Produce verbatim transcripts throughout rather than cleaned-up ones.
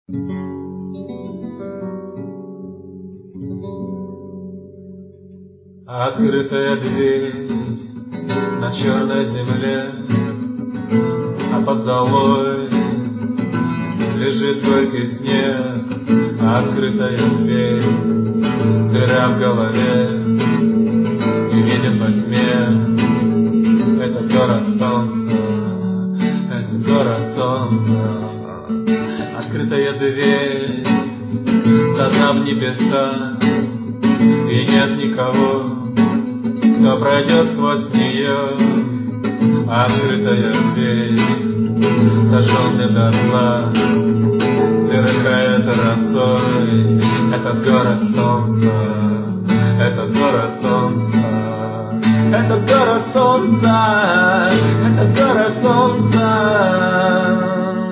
Открытая дверь на черной земле, а под золой лежит горький снег. Открытая дверь, дыра в голове, и виден во тьме этот город солнца, этот город солнца. Открытая дверь, туда в небеса, и нет никого, кто пройдет сквозь нее. Открытая дверь, сожженный дотла, сверкает росой этот город солнца, этот город солнца, этот город солнца, этот город солнца.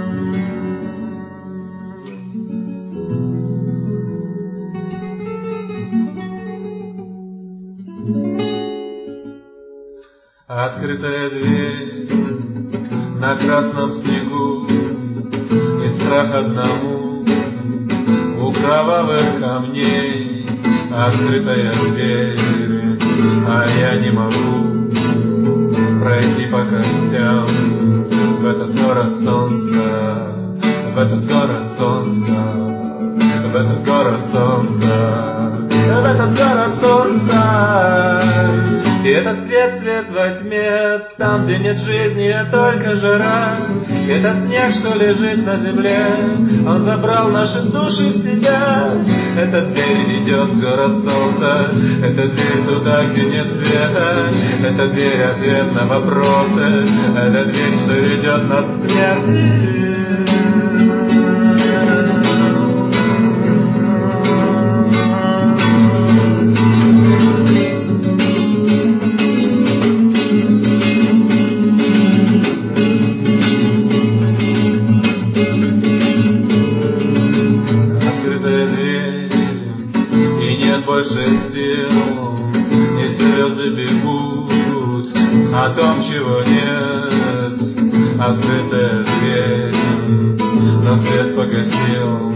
Открытая дверь на красном снегу, и страх одному у кровавых камней. Открытая дверь, а я не могу пройти по костям в этот город солнца, в этот город солнца, в этот город солнца, в этот город солнца. И этот свет, свет во тьме, там, где нет жизни, а только жара. Этот снег, что лежит на земле, он забрал наши души в себя. Эта дверь ведет в город солнца, эта дверь туда, где нет света. Эта дверь ответ на вопросы, эта дверь, что ведет нас к смерти. Больше сил, и слезы бегут о том, чего нет. Открытая дверь, но свет погасил